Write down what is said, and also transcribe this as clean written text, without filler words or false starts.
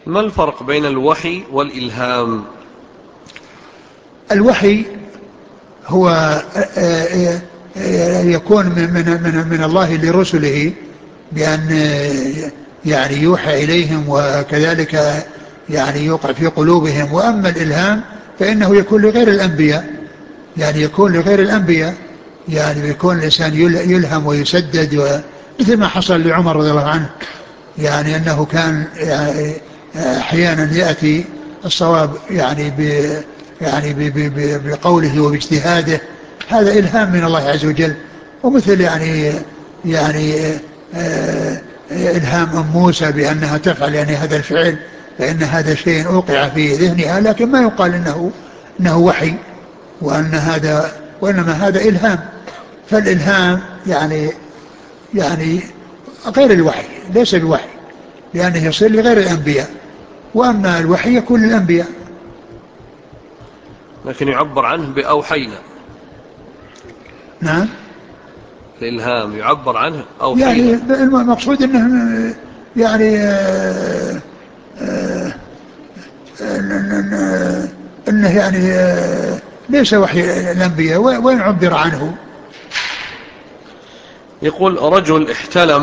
ما الفرق بين الوحي والإلهام؟ الوحي هو يكون من الله لرسله بأن يعني يوحى إليهم وكذلك يعني يوقع في قلوبهم. وأما الإلهام فإنه يكون لغير الأنبياء، يعني يكون لغير الأنبياء، يعني يكون الإنسان يلهم ويسدد، مثل ما حصل لعمر رضي الله عنه، يعني أنه كان يعني أحيانا يأتي الصواب يعني بقوله وباجتهاده، هذا إلهام من الله عز وجل. ومثل يعني إلهام أم موسى بأنها تفعل يعني هذا الفعل، فإن هذا شيء أوقع في ذهنها، لكن ما يقال إنه وحي، وإنما هذا إلهام. فالإلهام يعني غير الوحي، ليس بوحي، لأنه يصير لغير الأنبياء، وأما الوحي يكون للأنبياء. لكن يعبر عنه بأوحينا. نعم. الإلهام يعبر عنه يعني أوحينا. المقصود أنه يعني أنه يعني ليس وحي الأنبياء، وين عبر عنه. يقول رجل احتلم